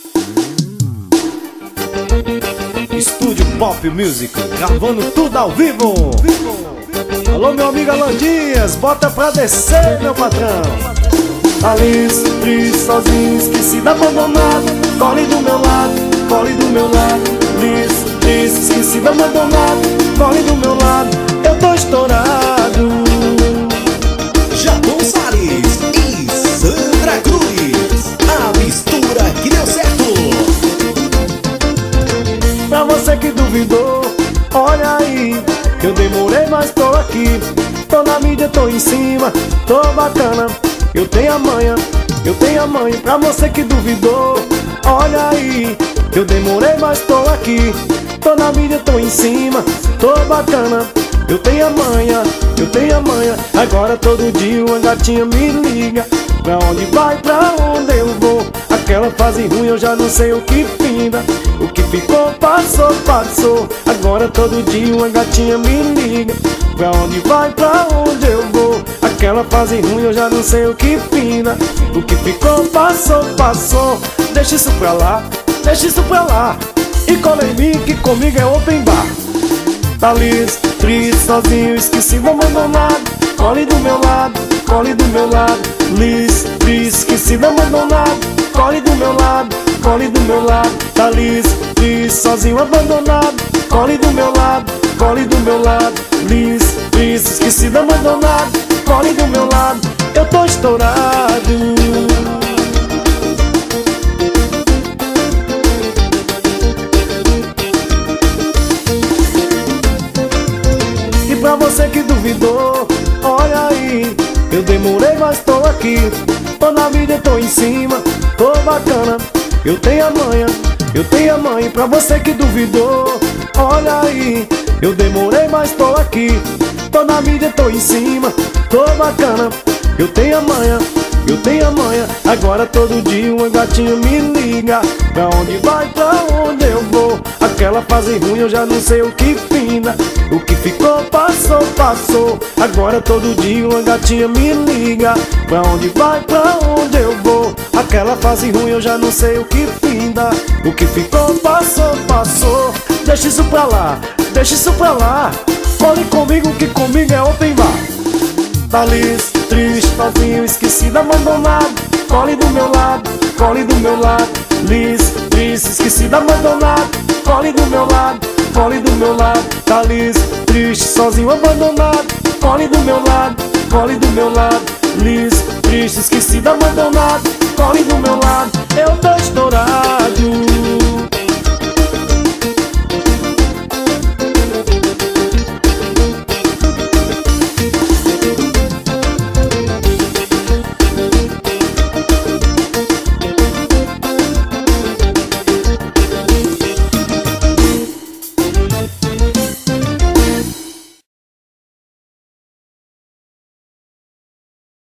Estúdio Pop Music, gravando tudo ao vivo. Alô, meu amigo Alan Dias, bota pra descer, meu patrão. Alice, triste, sozinho, esquecido, abandonado. Corre do meu lado, corre do meu lado. Alice, triste, esquecido, abandonado. Corre do meu lado, eu tô estourado. Jabon Salles e Sandra Cruz, a mistura que deu certo. Pra você que duvidou, olha aí, eu demorei, mas tô aqui. Tô na mídia, tô em cima, tô bacana. Eu tenho a manha, eu tenho a manha. Pra você que duvidou, olha aí, eu demorei, mas tô aqui. Tô na mídia, tô em cima, tô bacana. Eu tenho a manha, eu tenho a manha. Agora todo dia uma gatinha me liga. Pra onde vai, pra onde eu vou? Aquela fase ruim eu já não sei o que finda. O que ficou, passou, passou. Agora todo dia uma gatinha me liga. Pra onde vai, pra onde eu vou? Aquela fase ruim eu já não sei o que finda. O que ficou, passou, passou. Deixa isso pra lá, deixa isso pra lá. E cola em mim que comigo é open bar. Tá liso, triste, sozinho, esquecido, abandonado. Cole do meu lado, cole do meu lado. Liso, triste, esquecido, abandonado. Cole do meu lado, cole do meu lado. Tá liso, triste, sozinho, abandonado. Cole do meu lado, cole do meu lado. Liso, triste, esquecido, abandonado. Cole do meu lado, eu tô estourado. Pra você que duvidou, olha aí, eu demorei, mas tô aqui. Tô na mídia, tô em cima, tô bacana. Eu tenho a manha, eu tenho a manha. Pra você que duvidou, olha aí, eu demorei, mas tô aqui. Tô na mídia, tô em cima, tô bacana. Eu tenho a manha, eu tenho a manha. Agora todo dia uma gatinha me liga. Pra onde vai, pra onde eu vou? Aquela fase ruim eu já não sei o que finda. O que ficou, passou, passou. Agora todo dia uma gatinha me liga. Pra onde vai, pra onde eu vou? Aquela fase ruim eu já não sei o que finda. O que ficou, passou, passou. Deixa isso pra lá, deixa isso pra lá. Cole comigo que comigo é open bar. Tá liso, triste, sozinho, esquecido, abandonado. Cole do meu lado, cole do meu lado. Liso, triste, esquecido, abandonado. Cole do meu lado, cole do meu lado. Tá liso, triste, sozinho, abandonado. Cole do meu lado, cole do meu lado. Liso, triste, esquecido, abandonado. Cole do meu lado, eu tô estourado.